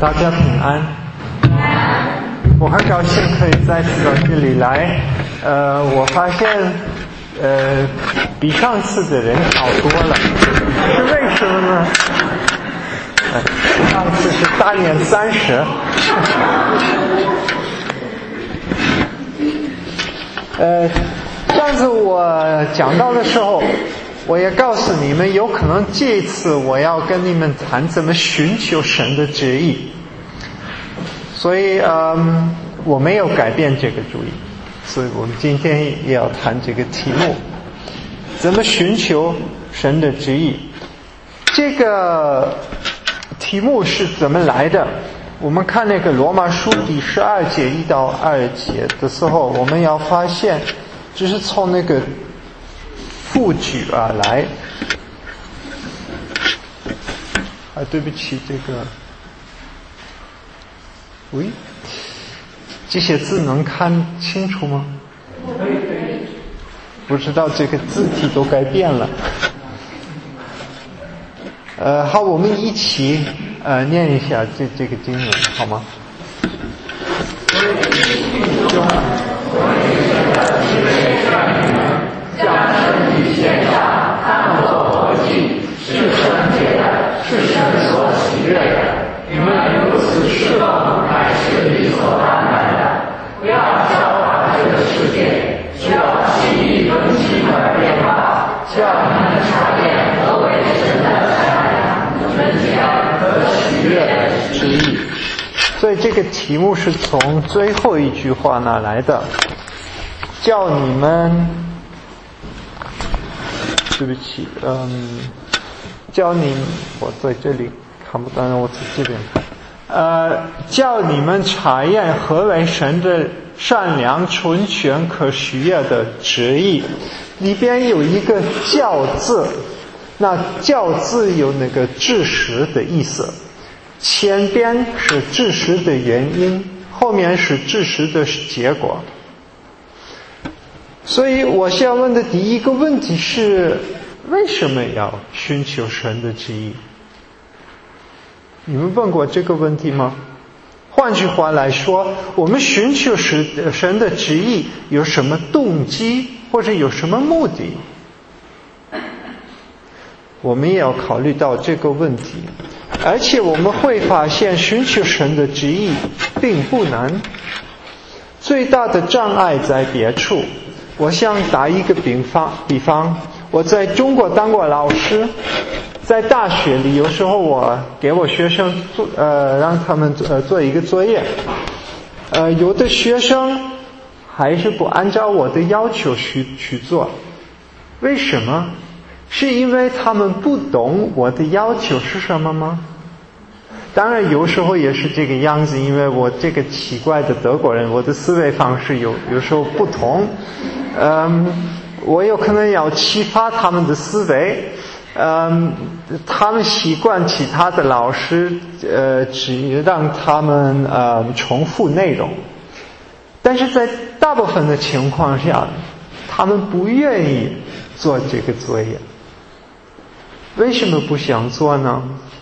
大家平安。我很高兴可以再次到这里来。我发现比上次的人少多了，是为什么呢？上次是大年30。上次我讲到的时候，我也告诉你们，有可能这一次我要跟你们谈怎么寻求神的旨意，所以我没有改变这个主意，所以我们今天也要谈这个题目，怎么寻求神的旨意。这个题目是怎么来的？我们看那个罗马书第12节1到2节的时候，我们要发现这是从那个副句而来。对不起，这个喂，这些字能看清楚吗？不知道这个字体都改变了。好，我们一起念一下这个经文，好吗？ 将身体献上，当作活祭，是圣洁的，是神所喜悦的。你们如此侍奉，乃是理所当然的。不要效法这个世界，只要心意更新而变化，叫你们查验何为神的善良、纯洁和喜悦的旨意。 所以这个题目是从最后一句话那来的，叫你们，对不起，叫你，我在这里看不到，我在这边看，叫你们查验何为神的善良、纯全、可喜悦的旨意。里边有一个教字，那教字有那个致实的意思，前边是致实的原因，后面是致实的结果。所以我想要问的第一个问题是，为什么要寻求神的旨意？你们问过这个问题吗？换句话来说，我们寻求神的旨意有什么动机，或者有什么目的？我们也要考虑到这个问题。而且我们会发现，寻求神的旨意并不难，最大的障碍在别处。我想打一个比方，我在中国当过老师，在大学里有时候我给我学生让他们做一个作业，有的学生还是不按照我的要求去做。为什么？是因为他们不懂我的要求是什么吗？当然有时候也是这个样子，因为我这个奇怪的德国人，我的思维方式有时候不同，我有可能要启发他们的思维，他们习惯其他的老师只让他们重复内容，但是在大部分的情况下，他们不愿意做这个作业。为什么不想做呢？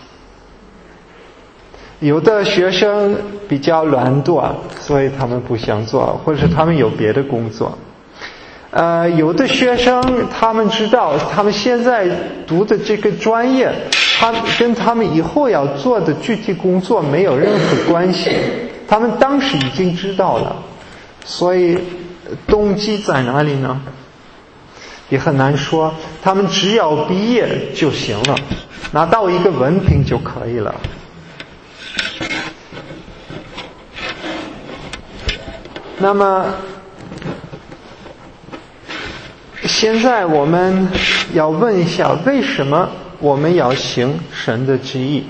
有的学生比较懒惰，所以他们不想做，或者他们有别的工作。有的学生他们知道他们现在读的这个专业，跟他们以后要做的具体工作没有任何关系，他们当时已经知道了，所以动机在哪里呢？也很难说，他们只要毕业就行了，拿到一个文凭就可以了。那么现在我们要问一下，为什么我们要行神的旨意？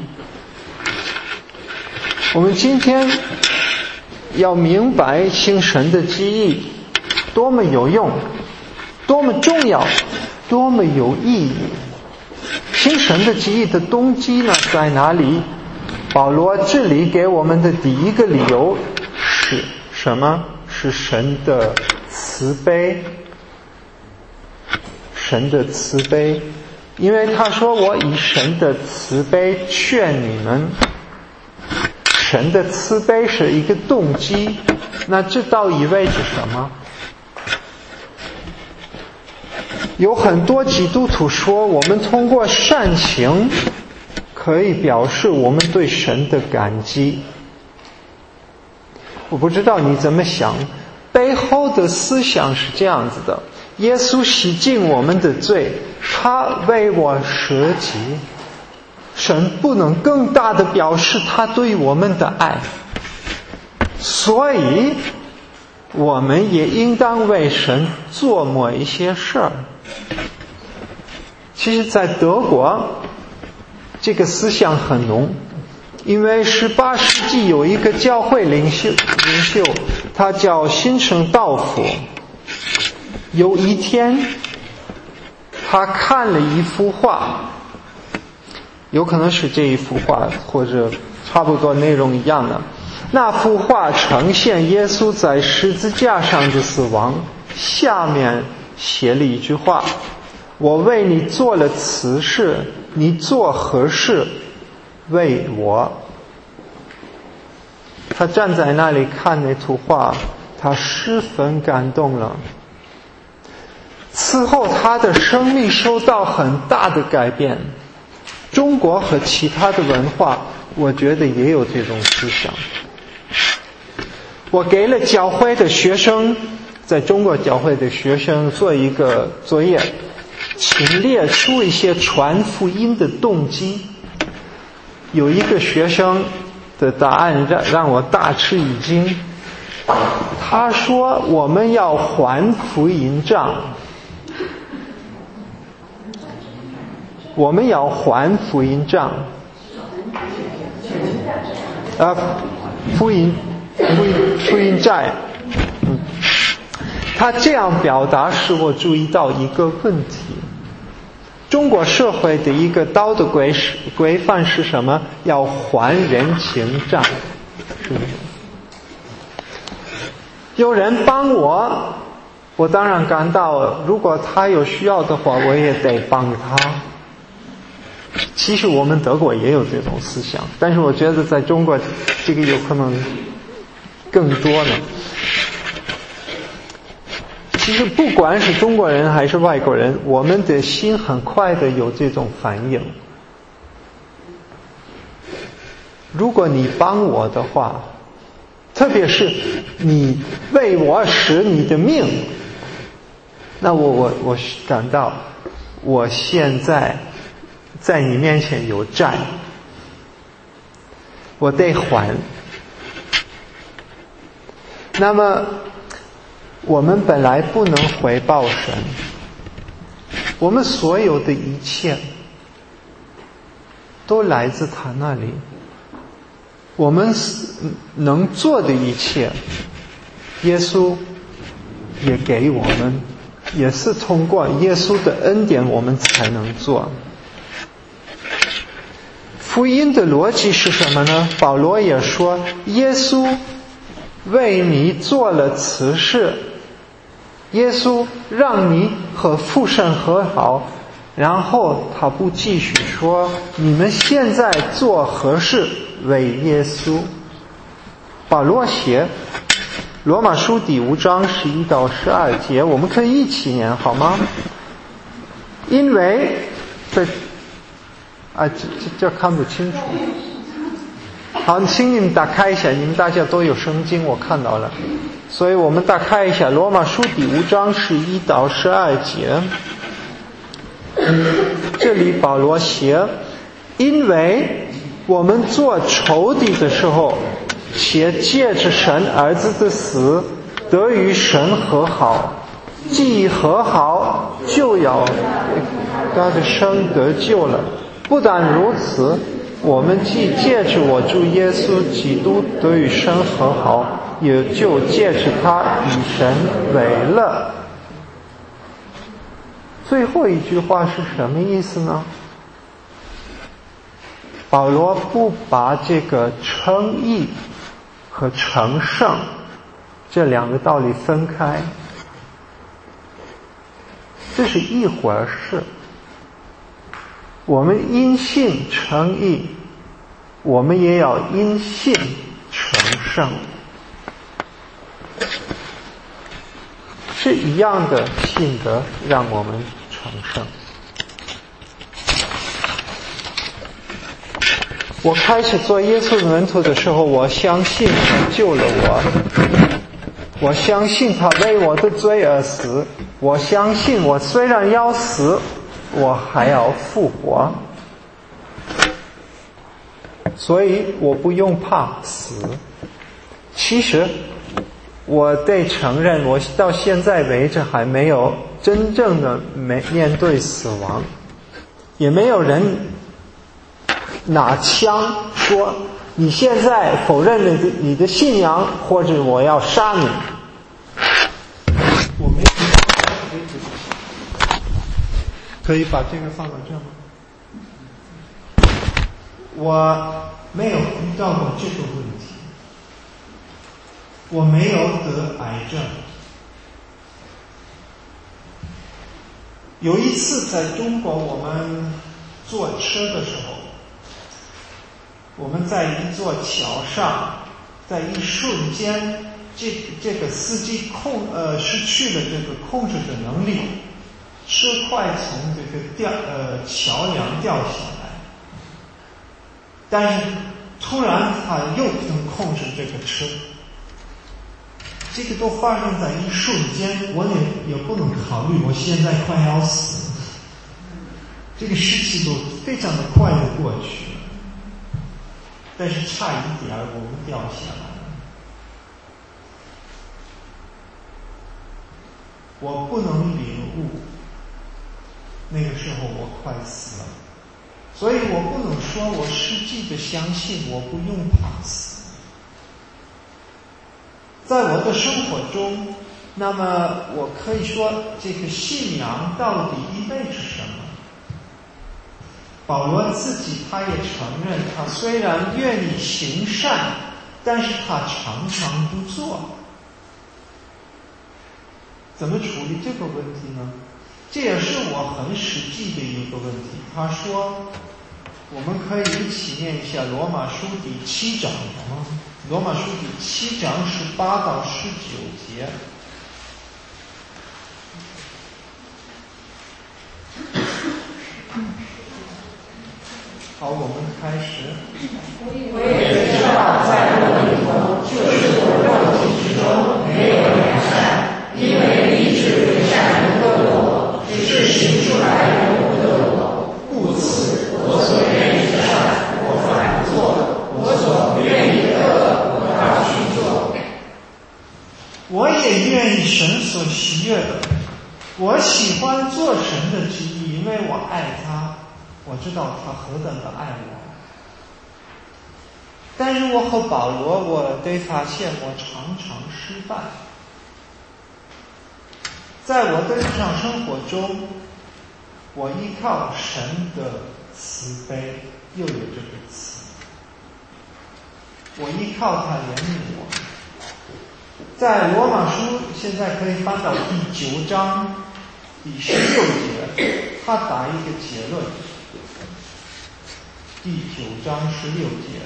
我们今天要明白行神的旨意多么有用，多么重要，多么有意义。行神的旨意的动机呢在哪里？保罗这里给我们的第一个理由是什么？是神的慈悲。神的慈悲，因为他说我以神的慈悲劝你们。 神的慈悲是一个动机，那这到底意味着什么？有很多基督徒说，我们通过善行可以表示我们对神的感激。我不知道你怎么想，背后的思想是这样子的：耶稣洗净我们的罪，他为我舍己，神不能更大的表示他对我们的爱，所以我们也应当为神做某一些事儿。其实在德国这个思想很浓，因为18世纪有一个教会领袖他叫辛城道夫。有一天他看了一幅画，有可能是这一幅画或者差不多内容一样的。那幅画呈现耶稣在十字架上的死亡，下面写了一句话：我为你做了此事，你做何事为我？他站在那里看那幅画，他十分感动了。此后他的生命受到很大的改变。中国和其他的文化我觉得也有这种思想。我给了教会的学生，在中国教会的学生做一个作业，请列出一些传福音的动机。有一个学生的答案让我大吃一惊，他说我们要还福音账，我们要还福音账，福音债。他这样表达使我注意到一个问题：中国社会的一个道德规范是什么？要还人情账，是不是？有人帮我，我当然感到如果他有需要的话，我也得帮他。其实我们德国也有这种思想，但是我觉得在中国这个有可能更多呢。其实不管是中国人还是外国人，我们的心很快的有这种反应。如果你帮我的话，特别是你为我使你的命，那我感到我现在在你面前有债，我得还。那么我们本来不能回报神，我们所有的一切都来自他那里，我们能做的一切耶稣也给我们，也是通过耶稣的恩典我们才能做。福音的逻辑是什么呢？保罗也说，耶稣为你做了此事，耶稣让你和父神和好，然后他不继续说你们现在做何事为耶稣。保罗写罗马书第5章11到12节，我们可以一起念好吗？因为这看不清楚。好，请你们打开一下，你们大家都有圣经，我看到了，所以我们打开一下罗马书第5章11到12节。这里保罗写，因为我们做仇敌的时候，且借着神儿子的死得与神和好，既和好，就要他的生得救了。不但如此，我们既借着我主耶稣基督得与神和好，也就借着他与神为乐。最后一句话是什么意思呢？保罗不把这个称义和成圣这两个道理分开，这是一回事。我们因信称义， 我们也要因信成圣，是一样的性格让我们成圣。我开始做耶稣的门徒的时候，我相信他救了我，我相信他为我的罪而死，我相信我虽然要死，我还要复活，所以我不用怕死。其实我得承认，我到现在为止还没有真正的面对死亡，也没有人拿枪说你现在否认你的信仰，或者我要杀你。我没有可以把这个放到这吗？我没有遇到过这个问题，我没有得癌症。有一次在中国我们坐车的时候，我们在一座桥上，在一瞬间，这个司机失去了这个控制的能力，车快从这个桥梁掉下来，但是突然他又能控制这个车，这个都发生在一瞬间，我也不能考虑我现在快要死，这个事情都非常的快的过去了。但是差一点我们掉下来了，我不能领悟那个时候我快死了，所以我不能说我实际的相信我不用怕死。在我的生活中，那么我可以说这个信仰到底意味着什么？保罗自己他也承认，他虽然愿意行善，但是他常常不做。怎么处理这个问题呢？这也是我很实际的一个问题。他说，我们可以一起念一下罗马书第7章，罗马书第7章18到19节。好，我们开始。 我也知道在我里头，就是我肉体之中没有良善，因为立志为善由得我，只是行出来由不得我。故此，我所愿意的善，我反不做；我所不愿意的恶，我倒去做。 我也愿意神所喜悦的，我喜欢做神的旨意，因为我爱他。我知道他何等的爱我，但是我和保罗，我得发现我常常失败。在我的日常生活中，我依靠神的慈悲，又有这个慈，我依靠他怜悯我。在罗马书现在可以翻到第9章第16节，他打一个结论。第9章16节，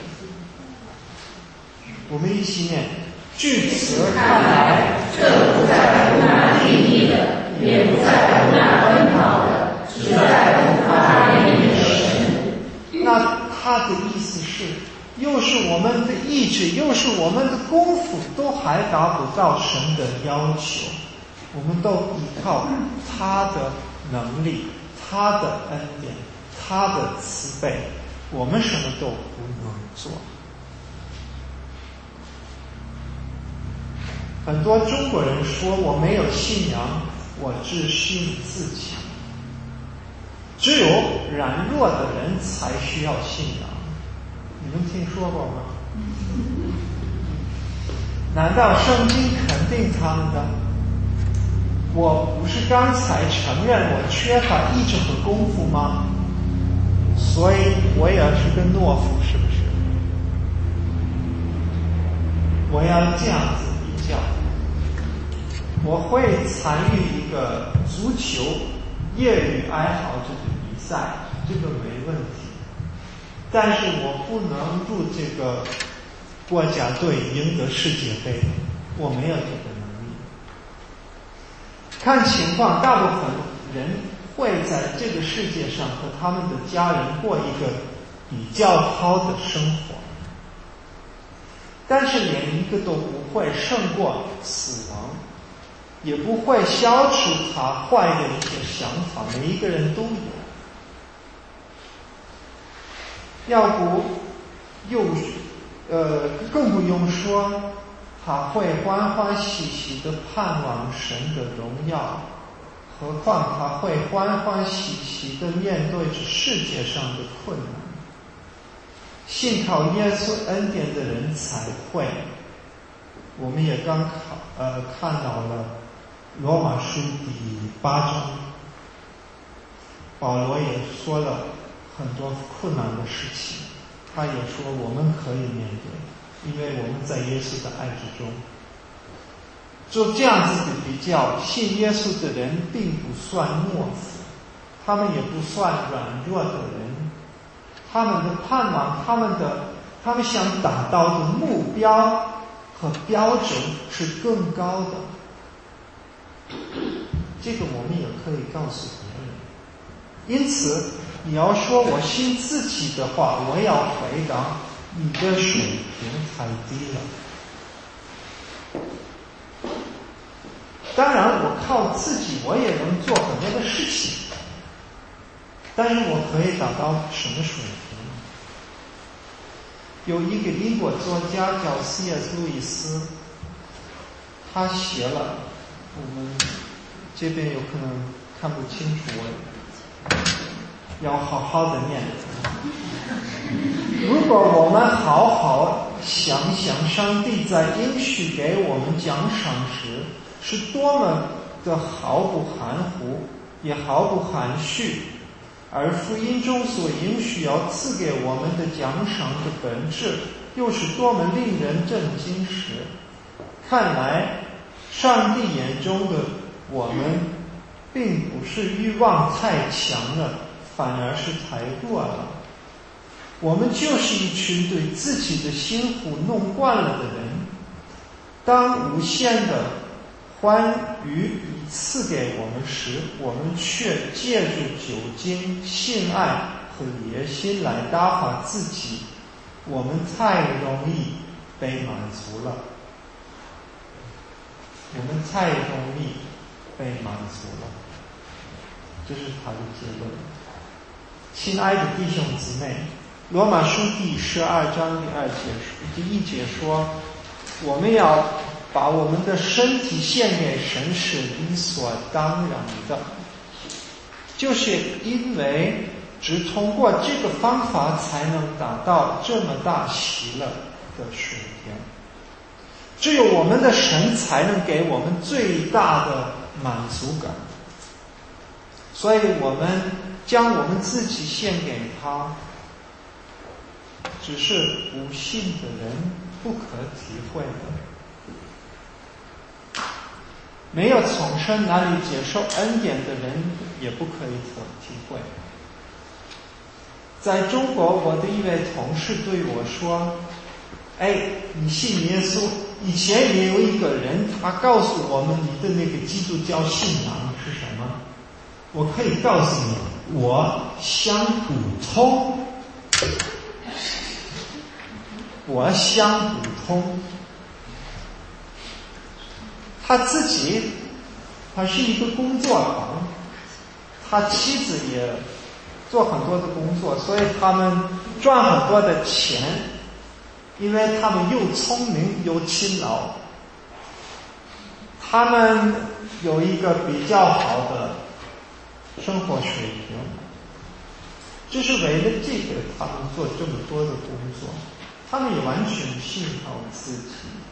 我们一起念。据此看来， 这不在乎那定义的，也不在乎那奔跑的，只在乎他怜悯的神。 那他的意思是，又是我们的意志，又是我们的功夫，都还达不到神的要求。我们都依靠他的能力，他的恩典，他的慈悲。我们什么都不能做。很多中国人说我没有信仰，我只信自己。只有软弱的人才需要信仰，你们听说过吗？难道圣经肯定他们的？我不是刚才承认我缺乏意志和功夫吗？所以我也是个懦夫，是不是？我要这样子比较，我会参与一个足球业余爱好者的比赛，这个没问题。 但是我不能入这个国家队赢得世界杯，我没有这个能力。看情况，大部分人会在这个世界上和他们的家人过一个比较好的生活，但是连一个都不会胜过死亡，也不会消除他坏的一些想法，每一个人都有。要不更不用说他会欢欢喜喜地盼望神的荣耀，何况他会欢欢喜喜地面对着世界上的困难。信靠耶稣恩典的人才会。我们也刚看到了罗马书第8章，保罗也说了很多困难的事情，他也说我们可以面对，因为我们在耶稣的爱之中。就这样子的比较，信耶稣的人并不算懦夫，他们也不算软弱的人，他们的盼望，他们想达到的目标和标准是更高的。这个我们也可以告诉别人。因此你要说我信自己的话，我要回答你的水平太低了。当然我靠自己我也能做很多的事情，但是我可以达到什么水平？有一个英国作家叫 C.S. 路易斯，他写了，我们这边有可能看不清楚，我要好好的念。如果我们好好想想上帝在应许给我们奖赏时是多么的毫不含糊也毫不含蓄，而福音中所应许要赐给我们的奖赏的本质又是多么令人震惊时，看来上帝眼中的我们并不是欲望太强了，反而是太弱了。我们就是一群对自己的心湖弄惯了的人，当无限的欢愉已赐给我们时，我们却借助酒精、性爱和野心来打发自己，我们太容易被满足了。我们太容易被满足了，这是他的结论。亲爱的弟兄姊妹，罗马书第12章第1节说，我们要把我们的身体献给神是理所当然的，就是因为只通过这个方法才能达到这么大喜乐的水平。只有我们的神才能给我们最大的满足感，所以我们将我们自己献给他，只是不信的人不可体会的。没有从神那里接受恩典的人也不可以体会。在中国，我的一位同事对我说，你信耶稣，以前也有一个人他告诉我们你的那个基督教信仰是什么，我可以告诉你，我想补充。他自己他是一个工作狂，他妻子也做很多的工作，所以他们赚很多的钱，因为他们又聪明又勤劳，他们有一个比较好的生活水平，就是为了这个他们做这么多的工作，他们也完全信靠自己。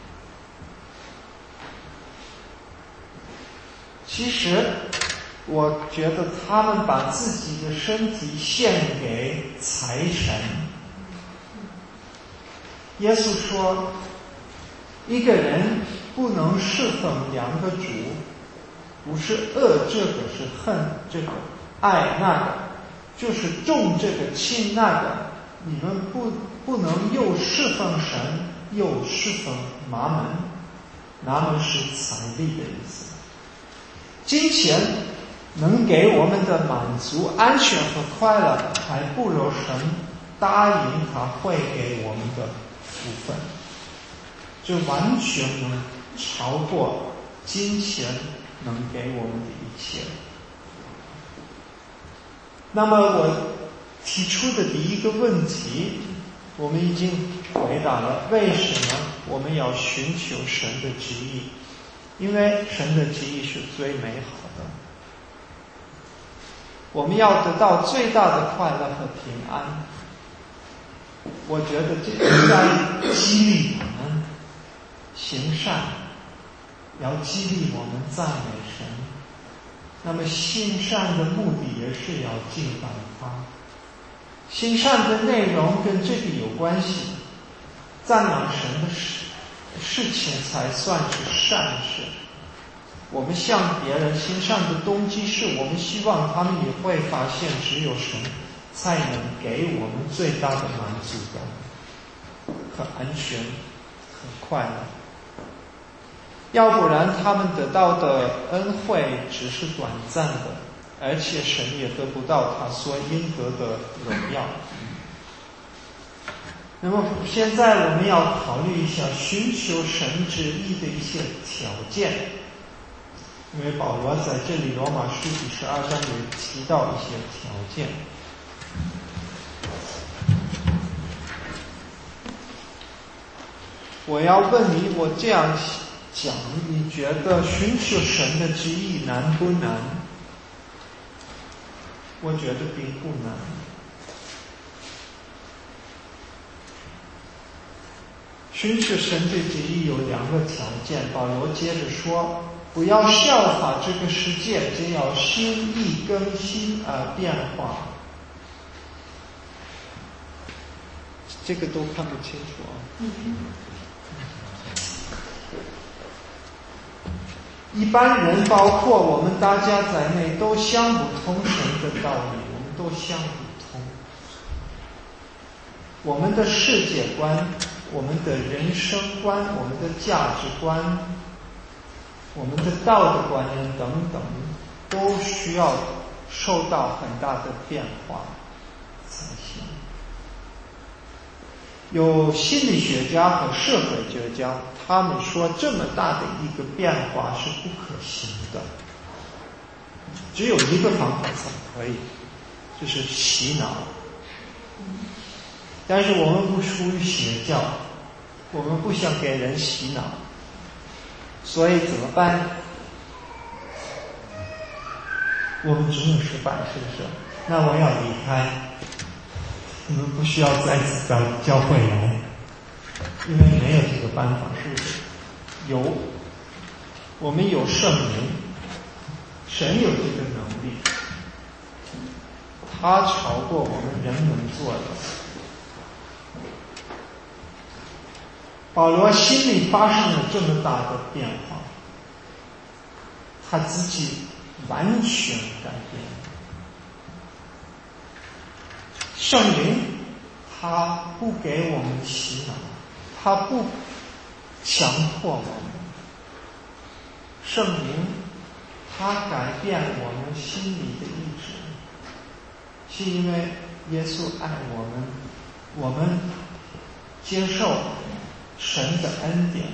其实我觉得他们把自己的身体献给财神。耶稣说，一个人不能侍奉两个主，不是恶这个是恨这个，爱那个，就是重这个轻那个， 你们不能又侍奉神又侍奉麻门。麻门是财力的意思。金钱能给我们的满足、安全和快乐，还不如神答应他会给我们的福分。这完全能超过金钱能给我们的一切。那么我提出的第一个问题，我们已经回答了，为什么我们要寻求神的旨意？因为神的旨意是最美好的。我们要得到最大的快乐和平安。我觉得这应该激励我们行善，要激励我们赞美神。那么行善的目的也是要敬拜他。行善的内容跟这个有关系，赞扬神的事情才算是善事。我们向别人行善的动机是我们希望他们也会发现只有神才能给我们最大的满足感和安全和快乐。要不然他们得到的恩惠只是短暂的，而且神也得不到他所应得的荣耀。那么现在我们要考虑一下寻求神旨意的一些条件，因为保罗在这里罗马书第12章也提到一些条件。我要问你，我这样讲，你觉得寻求神的旨意难不难？我觉得并不难。寻求神的旨意有2个条件，保罗接着说，不要效法这个世界，只要心意更新而变化。这个都看不清楚啊。一般人包括我们大家在内都想不通神的道理，我们都想不通。我们的世界观，我们的人生观，我们的价值观，我们的道德观念等等，都需要受到很大的变化才行。有心理学家和社会学家，他们说这么大的一个变化是不可行的，只有一个方法才可以，就是洗脑。但是我们不属于邪教，我们不想给人洗脑，所以怎么办？我们只能失败，是不是？那我要离开，你们不需要再次到教会来，因为没有这个办法，是不是？有，我们有圣灵，神有这个能力，他超过我们人能做的。保罗心里发生了这么大的变化，他自己完全改变。圣灵他不给我们洗脑，他不强迫我们。圣灵他改变我们心里的意志，是因为耶稣爱我们，我们接受神的恩典，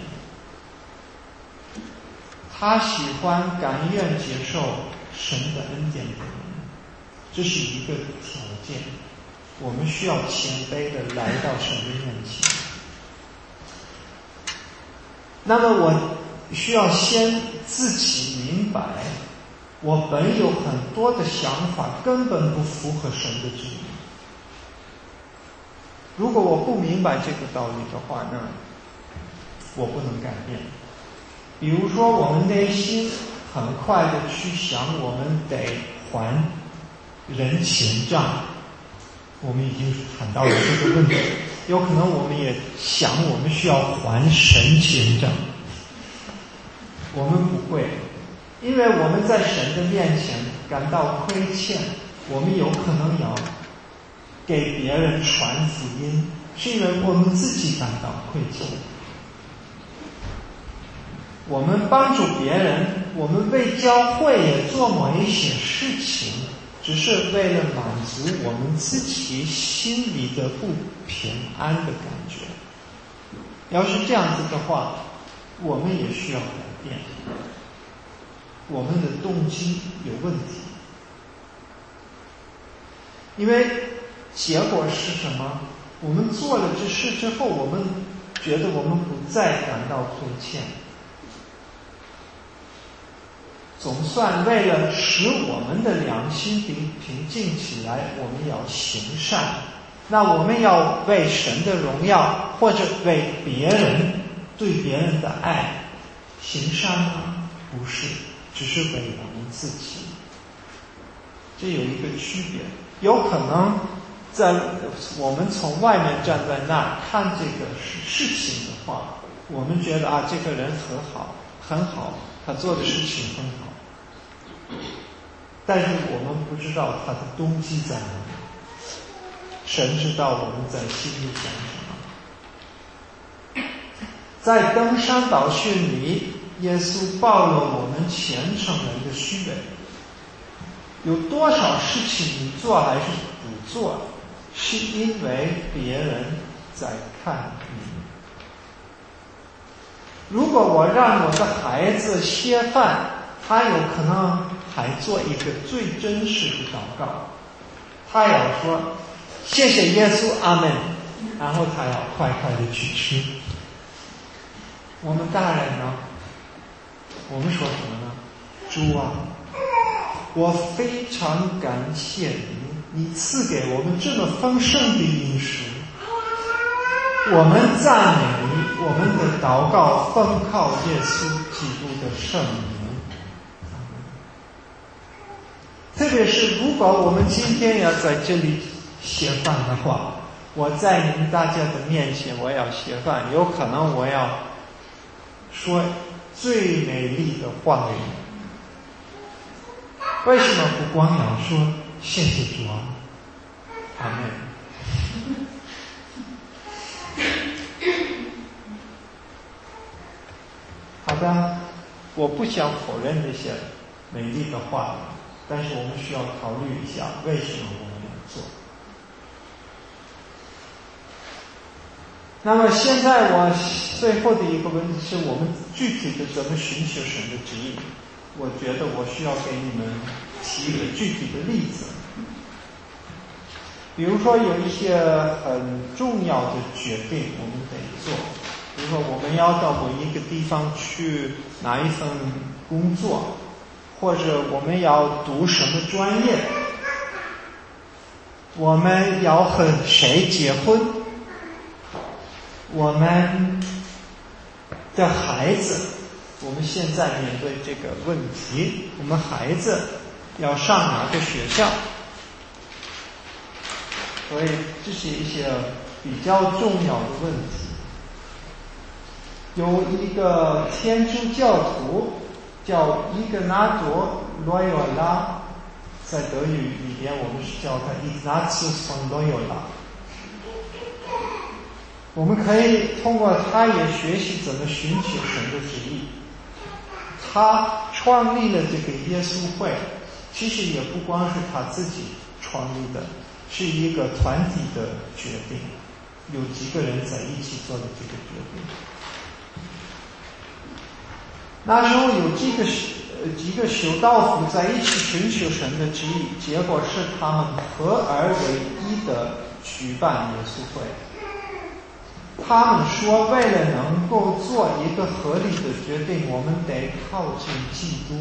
他喜欢甘愿接受神的恩典的人，这是一个条件。我们需要谦卑的来到神的面前。那么我需要先自己明白，我本有很多的想法根本不符合神的旨意。如果我不明白这个道理的话，那我不能改变。比如说我们内心很快的去想我们得还人钱账，我们已经谈到了这个问题。有可能我们也想我们需要还神钱账，我们不会，因为我们在神的面前感到亏欠，我们有可能要给别人传福音，是因为我们自己感到愧疚。我们帮助别人，我们为教会也做某一些事情，只是为了满足我们自己心里的不平安的感觉。要是这样子的话，我们也需要改变，我们的动机有问题。因为结果是什么？我们做了这事之后，我们觉得我们不再感到亏欠，总算为了使我们的良心平静起来，我们要行善。那我们要为神的荣耀，或者为别人对别人的爱行善吗？不是，只是为我们自己。这有一个区别。有可能在我们从外面站在那儿看这个事情的话，我们觉得啊，这个人很好，他做的事情很好，但是我们不知道他的动机在哪里。神知道我们在心里想什么。在登山宝训里，耶稣暴露我们虔诚人的虚伪。有多少事情你做还是不做，是因为别人在看你。如果我让我的孩子歇饭，他有可能还做一个最真实的祷告，他要说谢谢耶稣，阿们，然后他要快快的去吃。我们大人呢，我们说什么呢？主啊，我非常感谢你，你赐给我们这么丰盛的饮食，我们赞美你，我们的祷告奉靠耶稣基督的圣名。特别是如果我们今天要在这里歇饭的话，我在你们大家的面前我要歇饭，有可能我要说最美丽的话语。为什么不光要说谢谢主啊，阿们？好的，我不想否认这些美丽的话语，但是我们需要考虑一下为什么我们要做。那么现在我最后的一个问题是，我们具体的怎么寻求神的旨意？我觉得我需要给你们提一个具体的例子。比如说有一些很重要的决定我们得做，比如说我们要到某一个地方去拿一份工作，或者我们要读什么专业，我们要和谁结婚，我们的孩子，我们现在面对这个问题，我们孩子要上哪个学校？所以这是一些比较重要的问题。有一个天主教徒叫伊格纳多·罗尤拉，在德语里边我们是叫他 Ignatius von Loyola。我们可以通过他也学习怎么寻求神的旨意。他创立了这个耶稣会，其实也不光是他自己创立的，是一个团体的决定，有几个人在一起做的这个决定。那时候有几个修道府在一起寻求神的旨意，结果是他们合而为一的举办耶稣会。他们说，为了能够做一个合理的决定，我们得靠近基督，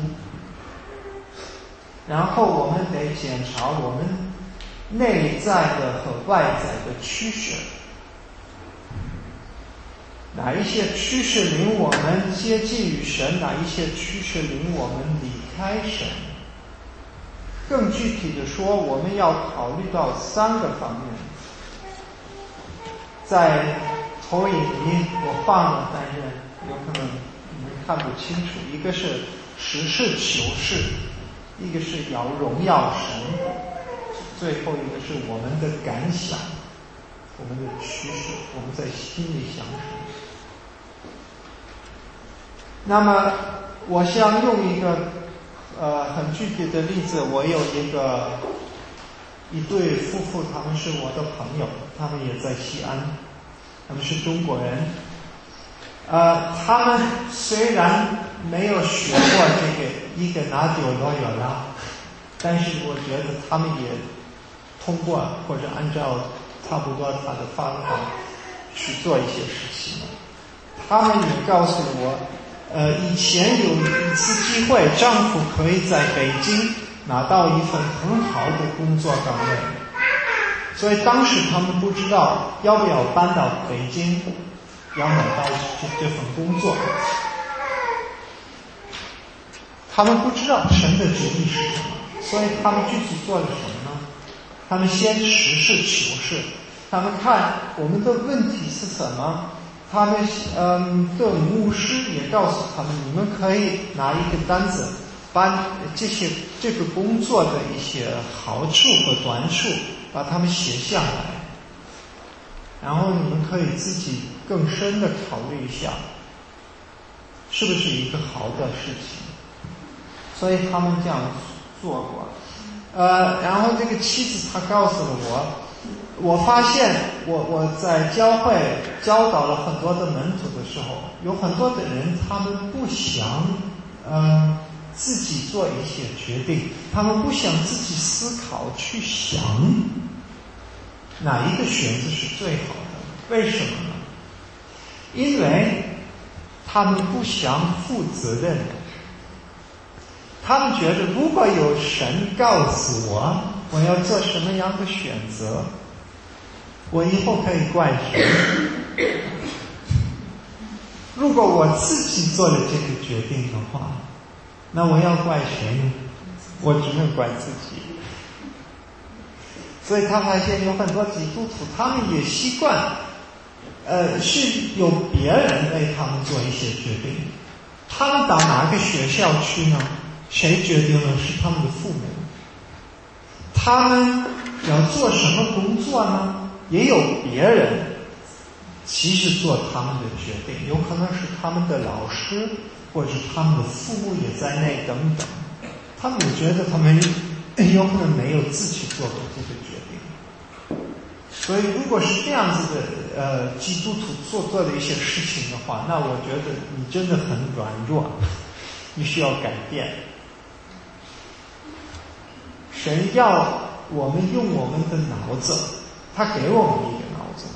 然后我们得检查我们内在的和外在的趋势，哪一些趋势令我们接近于神，哪一些趋势令我们离开神。更具体的说，我们要考虑到3个方面。在投影里我放了，但是有可能你们看不清楚。一个是实事求是，一个是要荣耀神。 最后一个是我们的感想，我们的趋势，我们在心里想什么。那么我想用一个很具体的例子，我有一对夫妇，他们是我的朋友，他们也在西安，他们是中国人。他们虽然没有学过这个一个拿丢罗有拉，但是我觉得他们也通过或者按照差不多他的方法去做一些事情。他们也告诉我，以前有一次机会，丈夫可以在北京拿到一份很好的工作岗位，所以当时他们不知道要不要搬到北京，要拿到这份工作。他们不知道神的旨意是什么，所以他们具体做了什么呢？他们先实事求是，他们看我们的问题是什么。他们的牧师也告诉他们，你们可以拿一个单子，把这个工作的一些好处和短处把它们写下来，然后你们可以自己更深的考虑一下，是不是一个好的事情。所以他们这样做过。然后这个妻子她告诉了我发现我在教会教导了很多的门徒的时候，有很多的人他们不想自己做一些决定，他们不想自己思考去想哪一个选择是最好的。为什么呢？因为他们不想负责任。他们觉得如果有神告诉我要做什么样的选择，我以后可以怪神。如果我自己做了这个决定的话，那我要怪谁呢？我只能怪自己。所以他发现有很多基督徒，他们也习惯是有别人为他们做一些决定。他们到哪个学校去呢？谁决定了？是他们的父母。他们要做什么工作呢？也有别人其实做他们的决定，有可能是他们的老师，或者他们的父母也在内等等。他们觉得他们有可能没有自己做过这个决定。所以如果是这样子的基督徒做的一些事情的话，那我觉得你真的很软弱，你需要改变。神要我们用我们的脑子，他给我们一个脑子。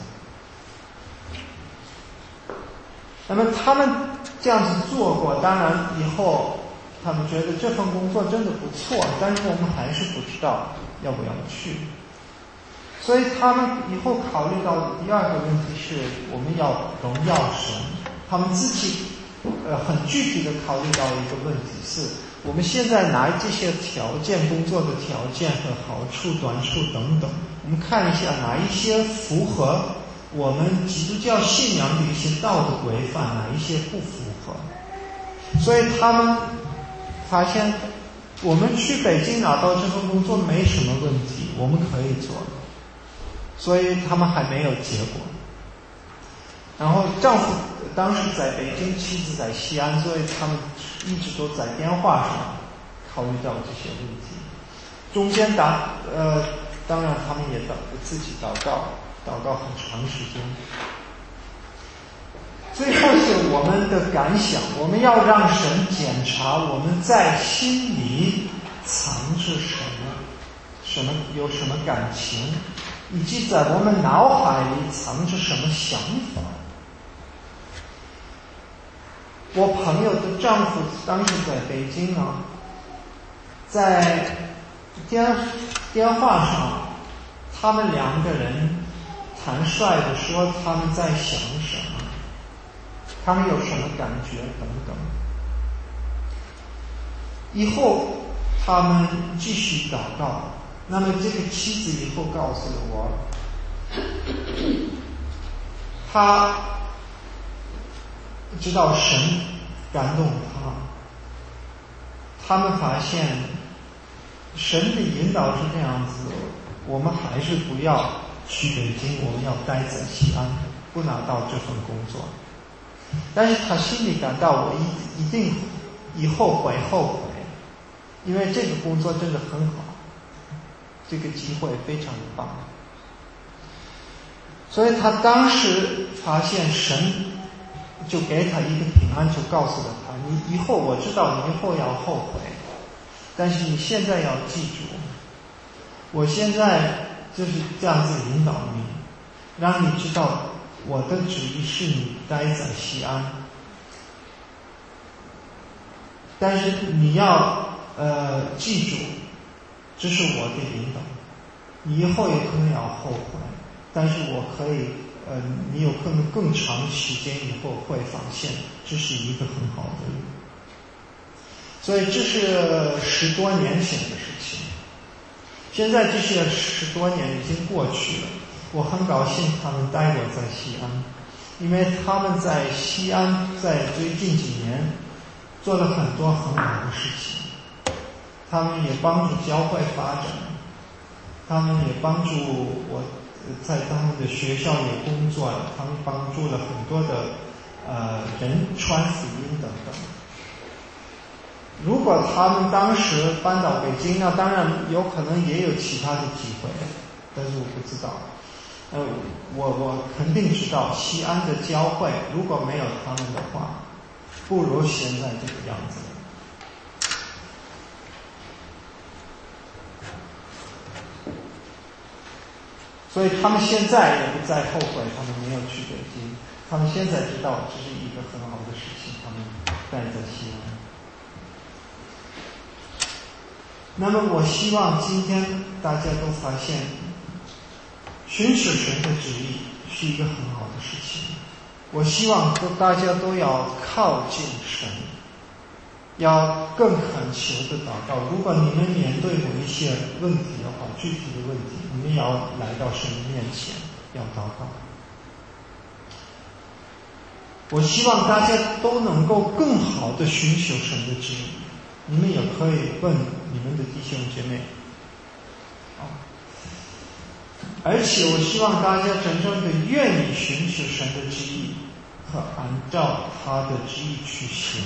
那么他们这样子做过，当然以后他们觉得这份工作真的不错，但是我们还是不知道要不要去。所以他们以后考虑到第二个问题是，我们要荣耀神。他们自己很具体的考虑到一个问题是，我们现在拿这些条件，工作的条件和好处、短处等等，我们看一下哪一些符合我们基督教信仰的一些道德规范，哪一些不符合。所以他们发现，我们去北京拿到这份工作没什么问题，我们可以做。所以他们还没有结果。然后丈夫当时在北京，妻子在西安，所以他们一直都在电话上考虑到这些问题。中间当然他们也自己祷告很长时间。最后是我们的感想，我们要让神检查我们在心里藏着什么，有什么感情，以及在我们脑海里藏着什么想法。我朋友的丈夫当时在北京呢，在电话上，他们两个人坦率地说他们在想什么，他们有什么感觉等等。以后他们继续祷告，那么这个妻子以后告诉了我，他知道神感动他们发现神的引导是这样子， 我们还是不要去北京，我们要待在西安，不拿到这份工作。但是他心里感到我一定以后会后悔，因为这个工作真的很好，这个机会非常的棒。所以他当时发现神就给他一个平安，就告诉了他，你以后我知道你以后要后悔，但是你现在要记住，我现在就是这样子引导你，让你知道我的旨意是你待在西安，但是你要记住，这是我的引导，你以后也可能要后悔，但是我可以你有可能更长时间以后会发现这是一个很好的路。所以这是10多年前的事情，现在这些10多年已经过去了。我很高兴他们待我在西安，因为他们在西安在最近几年做了很多很好的事情，他们也帮助教会发展，他们也帮助我在他们的学校也工作了，他们帮助了很多的人传福音等等。如果他们当时搬到北京，那当然有可能也有其他的机会，但是我不知道。我肯定知道西安的教会如果没有他们的话，不如现在这个样子。所以他们现在也不再后悔他们没有去北京，他们现在知道这是一个很好的事情，他们待在西安。那么我希望今天大家都发现，寻求神的旨意是一个很好的事情。我希望大家都要靠近神，要更恳求的祷告。如果你们面对某一些问题的话，具体的问题，你们要来到神的面前，要祷告。我希望大家都能够更好的寻求神的旨意。你们也可以问你们的弟兄姐妹，而且我希望大家真正的愿意寻求神的旨意和按照他的旨意去行。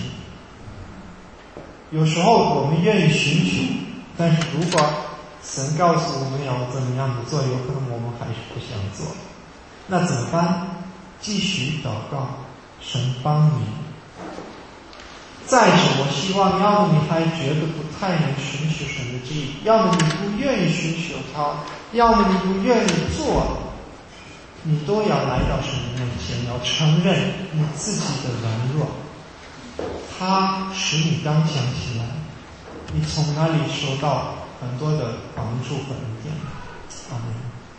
有时候我们愿意寻求，但是如果神告诉我们要怎么样的做，有可能我们还是不想做，那怎么办？继续祷告，神帮你。再者，我希望要么你还觉得不太能寻求神的旨意，要么你不愿意寻求他，要么你不愿意做，你都要来到神的面前，要承认你自己的软弱，他使你刚强起来，你从那里收到很多的帮助和恩典。阿们。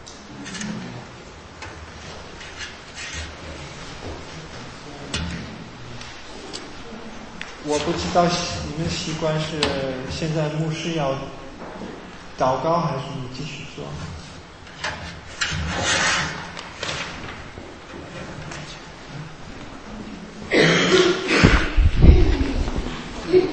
我不知道你们习惯是现在牧师要祷告，还是你继续做？